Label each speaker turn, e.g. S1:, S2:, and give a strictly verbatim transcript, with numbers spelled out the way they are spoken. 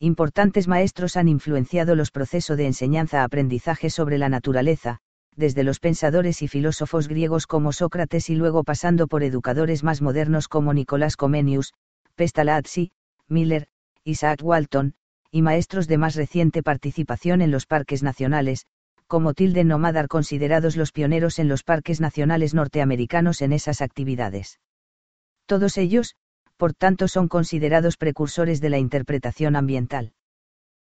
S1: Importantes maestros han influenciado los procesos de enseñanza-aprendizaje sobre la naturaleza, desde los pensadores y filósofos griegos como Sócrates y luego pasando por educadores más modernos como Nicolás Comenius, Pestalozzi, Miller, Isaac Walton, y maestros de más reciente participación en los parques nacionales, como Tilden o Madar, considerados los pioneros en los parques nacionales norteamericanos en esas actividades. Todos ellos, por tanto, son considerados precursores de la interpretación ambiental.